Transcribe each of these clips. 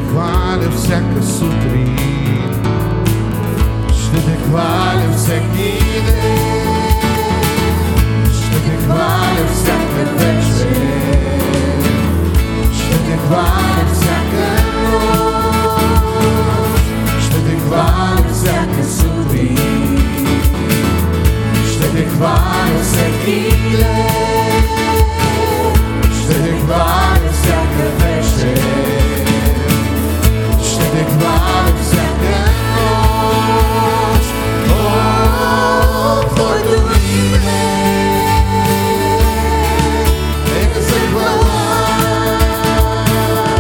хваля всяка сутрин, ще те хваля всеки ден, ще те хваля всяка вечер, ще те хваля всяка нощ, ще те хваля всяка сутрин, ще те хваля всеки ден, ще те хваля всяка вечер, ще те хваля всяка нощ. Твоето име нека се хваля,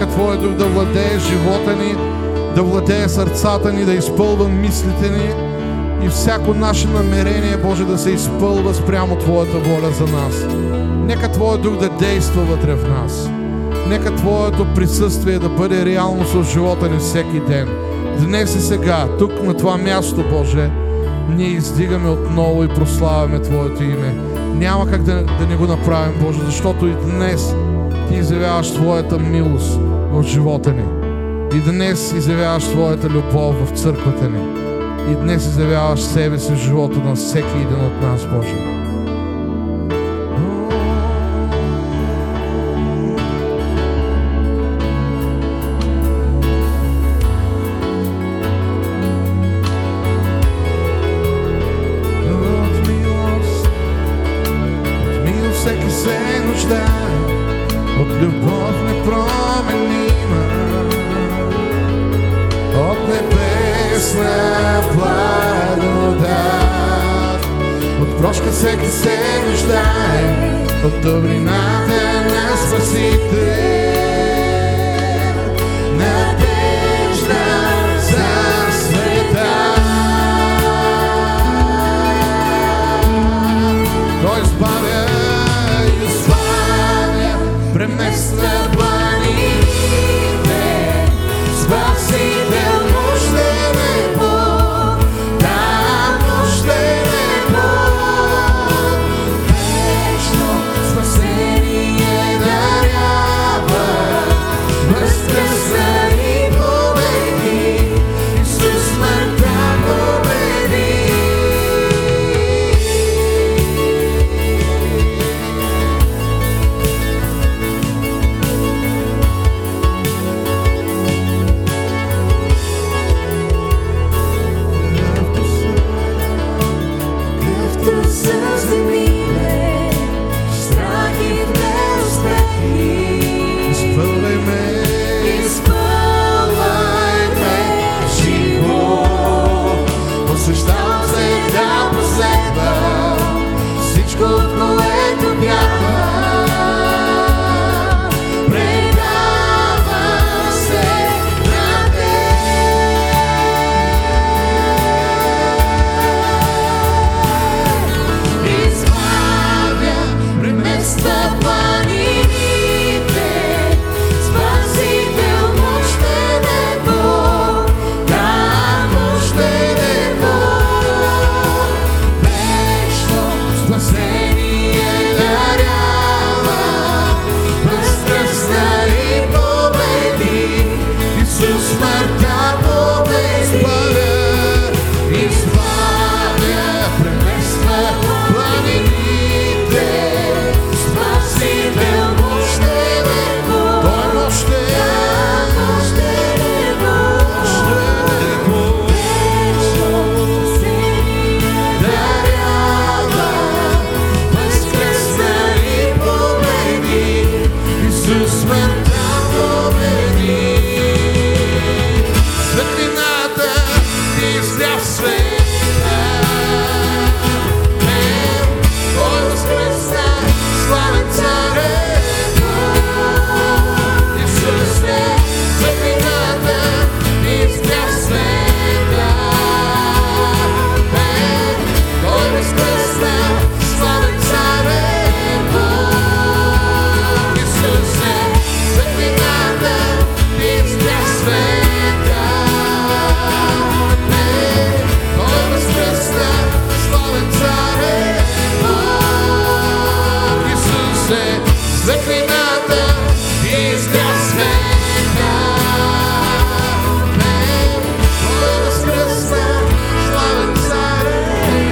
Нека Твоя дух да владее живота ни, да владее сърцата ни, да изпълва мислите ни и всяко наше намерение, Боже, да се изпълва спрямо Твоята воля за нас. Нека Твоя дух да действа вътре в нас. Нека Твоето присъствие да бъде реалност в живота ни всеки ден. Днес и сега, тук на това място, Боже, ние издигаме отново и прославяме Твоето име. Няма как да не го направим, Боже, защото и днес Ти изявяваш Твоята милост в живота ни. И днес изявяваш Твоята любов в църквата ни. И днес изявяваш себе си в живота на всеки един от нас, Боже. Всеки се нуждае от любов непроменима, от небесна благодат. От прошка всеки се нуждае, от добрината на Спасител. Надежда за света. Той избавя, премества планините, Спасител мощен е Бог, да, мощен е Бог. Вечно спасение дарява, възкръсна и победи, Исус смъртта победи. Освещавам се да последвам всичко, от което бягам. Предавам се на теб. Избавя, премества планините, Спасител мощен е Бог, да, мощен е Бог. Вечно спасение дарява, възкръсна и победи, Исус смъртта победи. Избавя, премества планините, Спасител мощен е Бог, Той мощен, мощен е Бог, вечно спасение дарява, възкръсна и победи, Исус смъртта победи. Светлината ти изля в света, Той възкръсна, славен Цар е Бог. Исусе, светлината ти изля в света, Той възкръсна, славен Цар е Бог. Исусе, светлината ти изля в света, Той възкръсна, славен Цар е Бог. Исусе, светлината ти изля в света, Той възкръсна, славен Цар е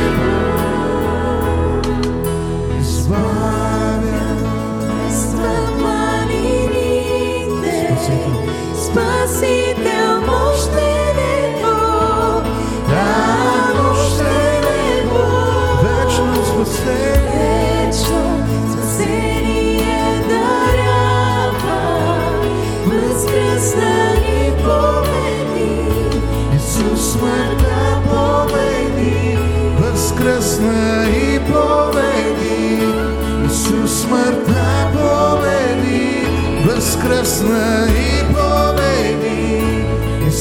Бог. Избавя, Премества планините, Спасител мощен е Бог, да, мощен е Бог. вечно спасение, Вечно спасение дарява, възкръсна и победи, Исус смъртта победи, възкръсна и победи, Исус смъртта победи, възкръсна и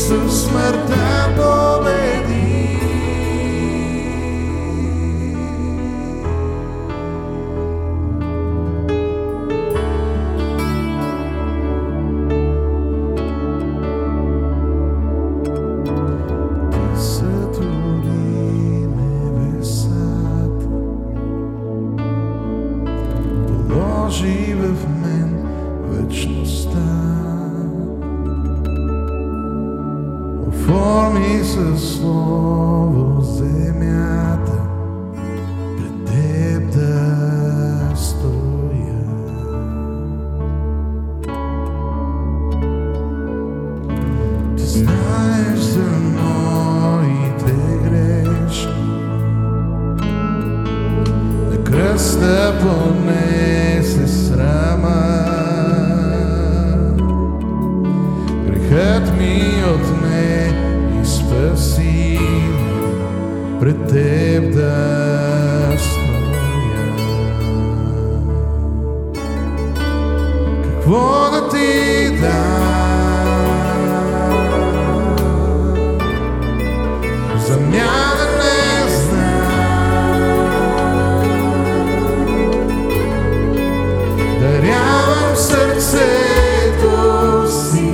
Исус смъртта победи. Ти сътвори небесата, положи в мен вечността. Оформи със слово земята, пред теб да стоя. Ти знаеш за моите грешки, на кръста понесе срама. Грехът ми отне и спаси, пред теб да стоя. Какво да ти дам? Замяна не знам. Дарявам сърцето си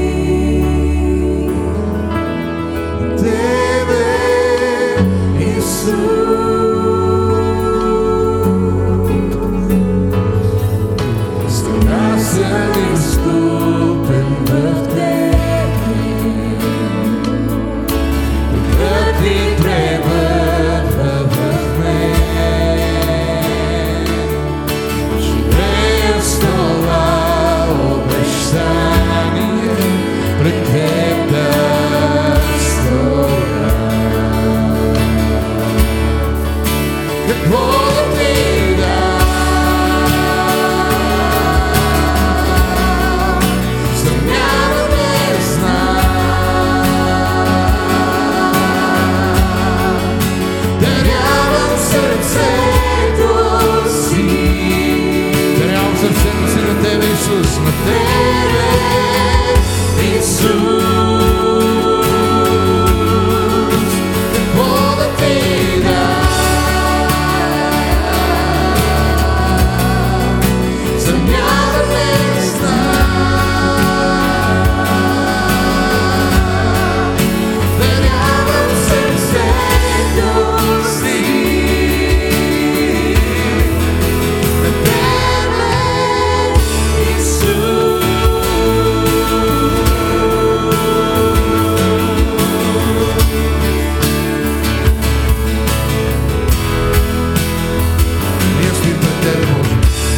Тебе, Исус. Страна съм изкупен в Тебе, да ти пребъдва в мен. Живея с това обещание, пред Теб да стоя. Какво да ти дам? Замяна не знам. Дарявам сърцето си. Дарявам сърцето си на Тебе, Исус, на Тебе, Исус. Какво да ти дам? Замяна не знам. Дарявам сърцето си на Тебе, Исус. Ние стоим пред Тебе, Боже.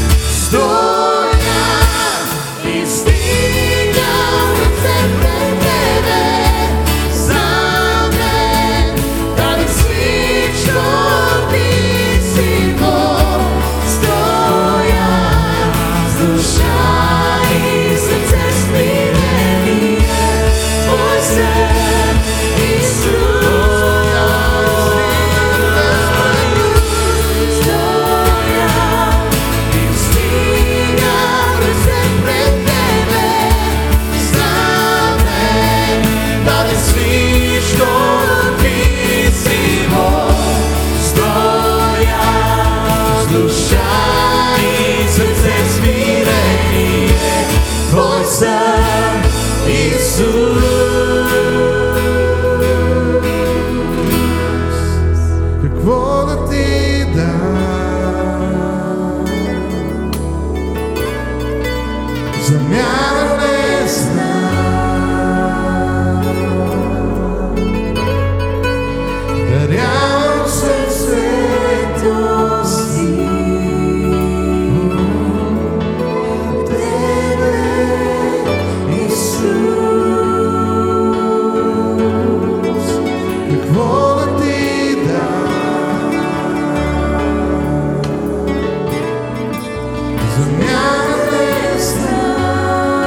Стоя и стигам ръце пред Тебе, за мен даде всичко писимо. Стоя с душа и сърце смирение, Твой съд, Исус. Стоя и стигам ръце пред Тебе, за мен даде всичко писимо. Стоя с душа и сърце смирение, Твой съд, Исус. Какво да ти дам? Замяна не знам. Дарявам сърцето си Тебе, Исус. Какво да ти дам? Замяна не знам.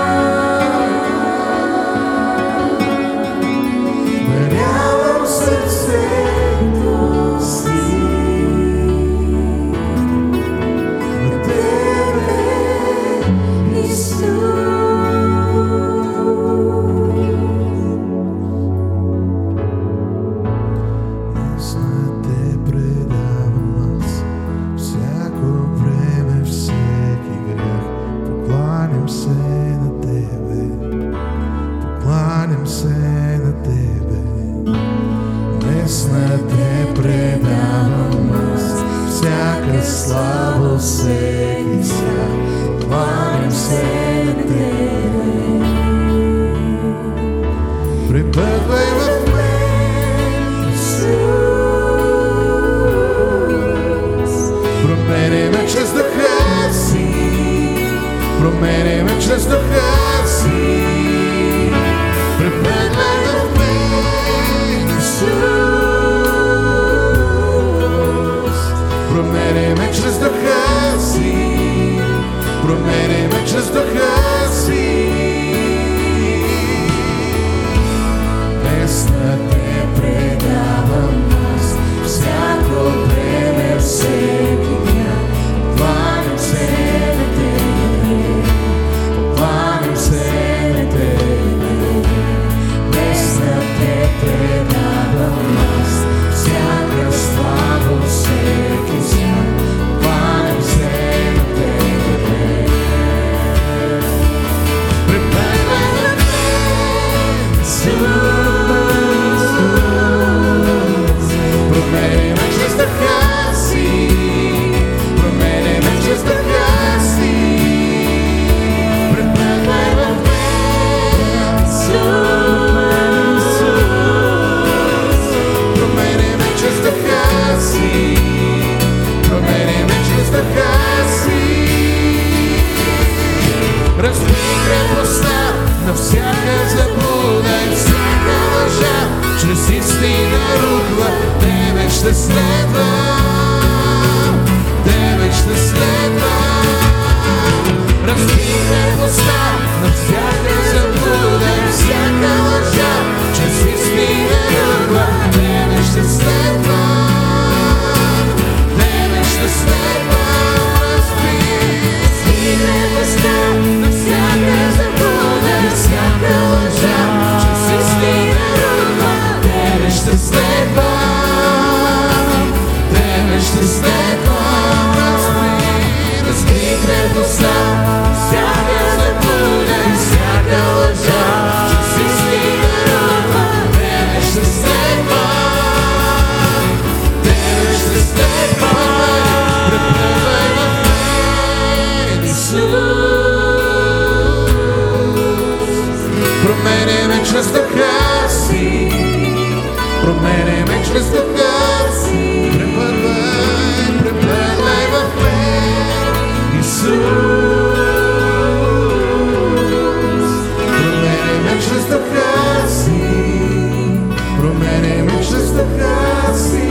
Променяй ме чрез духа си. Препътвай в мен, Исус. Променяй ме чрез духа си. Променяй ме чрез духа си. Песна те предавам аз, всяко време, всеки ден. Кланям се на тебе, кланям се на тебе. Песна те предавам аз, всяка слава, всеки свят. Кланям се на тебе. Препътвай в мен, Исус. Променяй ме чрез духа си. Променяй ме чрез духа си. Препътвай в мен, Исус. Променяй ме чрез духа си. Променяй ме чрез духа си. Разбий крепостта на всяка заблуда и всяка лъжа. Чрез истина рухва, тебе ще следвам, тебе ще следвам. Разбий крепостта на всяка заблуда и всяка лъжа. Чрез истина рухва, тебе ще следвам, тебе ще следвам. Разбий крепостта на всяка заблуда и всяка лъжа. Чрез истина рухва, тебе ще следвам, тебе ще следвам. Разбий крепостта, всяка заблуда и всяка лъжа. Чрез истина рухва, тебе ще следвам, тебе ще следвам. Препътвай в мен, Исус. Променяй ме чрез духа си. Променяй ме чрез духа си. Препътвай в мен, Исус. Променяй ме чрез духа си. Променяй ме чрез духа си.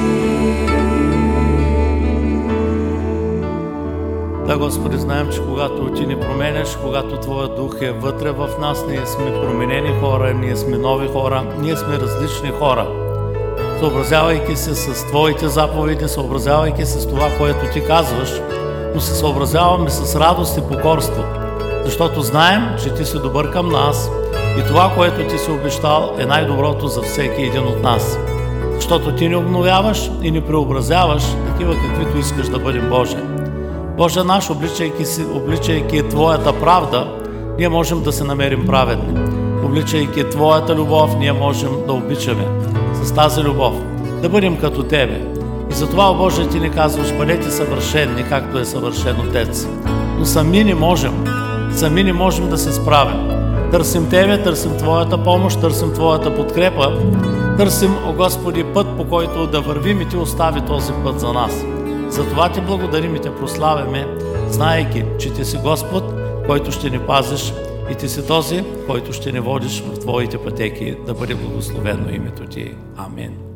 Да, Господи, знаем, че когато Ти ни променяш, когато Твоя дух е вътре в нас, ние сме променени хора, ние сме нови хора, ние сме различни хора. Съобразявайки се с Твоите заповеди, съобразявайки се с това, което Ти казваш, но се съобразяваме с радост и покорство, защото знаем, че Ти си добър към нас и това, което Ти си обещал, е най-доброто за всеки един от нас. Защото Ти ни обновяваш и ни преобразяваш такива, каквито искаш да бъдем, Боже. Боже наш, обличайки Твоята правда, ние можем да се намерим праведни. Обличайки Твоята любов, ние можем да обичаме с тази любов, да бъдем като Тебе. И затова, Боже, Ти ни казваш, бъдете съвършени, както е съвършен Отец. Но сами не можем да се справим. Търсим Тебе, търсим Твоята помощ, търсим Твоята подкрепа, търсим, о Господи, път, по който да вървим и Ти остави този път за нас. Затова Ти благодарим и Те прославяме, знаейки, че Ти си Господ, който ще ни пазиш и Ти си този, който ще ни водиш в Твоите пътеки. Да бъде благословено името Ти. Амин.